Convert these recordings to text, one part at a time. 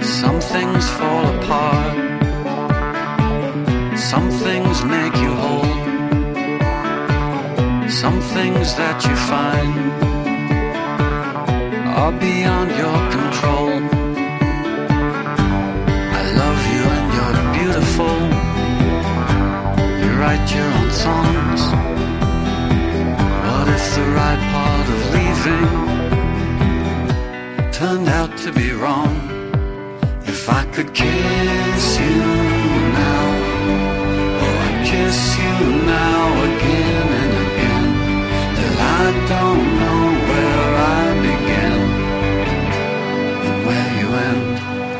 Some things fall apart, some things make you whole, some things that you find are beyond your control. I love you and you're beautiful. You write your own songs. What if the right part of leaving turned out to be wrong? If I could kiss you now, oh, I'd kiss you now again and again, till I don't know where I begin and where you end.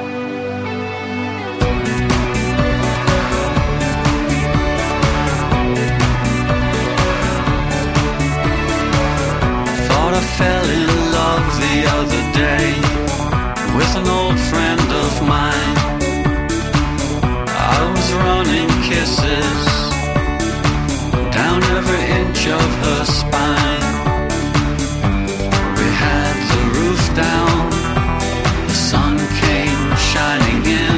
Thought I fell in love the other day with an old friend of mine. I was running kisses down every inch of her spine. We had the roof down, the sun came shining in.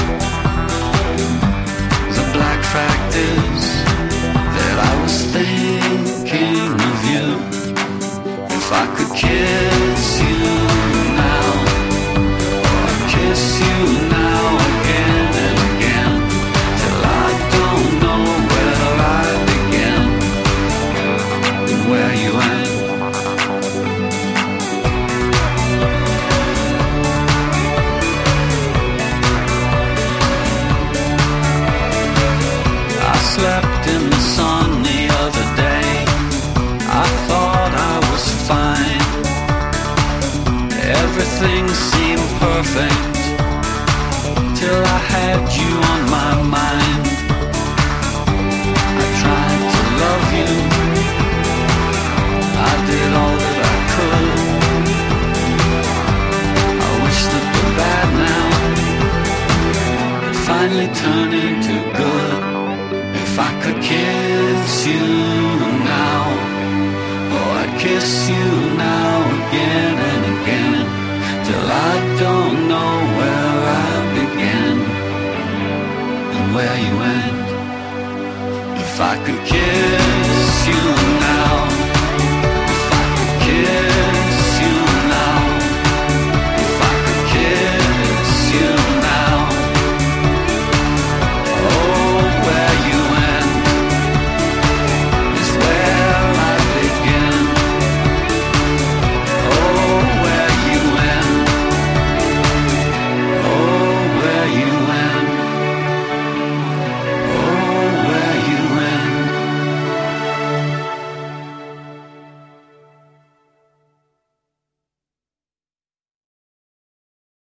The black fact is that I was thinking of you. If I could kiss you now, kiss you now again and again, till I don't know where I begin and where you end. I slept in the sun the other day. I thought I was fine. Everything seemed perfect